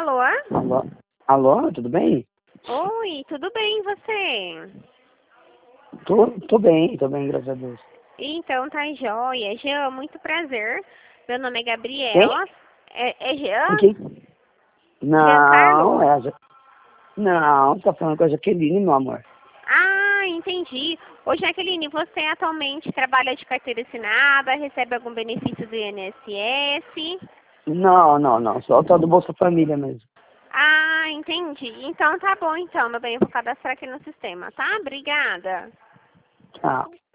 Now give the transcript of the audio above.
Alô? Alô? Alô, tudo bem? Oi, tudo bem e você? Tô bem, graças a Deus. Então tá jóia. Jean, muito prazer. Meu nome é Quem? Gabriela. É Jean? Com quem? Não, Giancarlo? é a Não, você tá falando com a Jaqueline, meu amor. Ah, entendi. Ô, Jaqueline, você atualmente trabalha de carteira assinada, recebe algum benefício do INSS? Não, só o tal do Bolsa Família mesmo. Ah, entendi. Então tá bom então, meu bem, eu vou cadastrar aqui no sistema, tá? Obrigada. Tchau.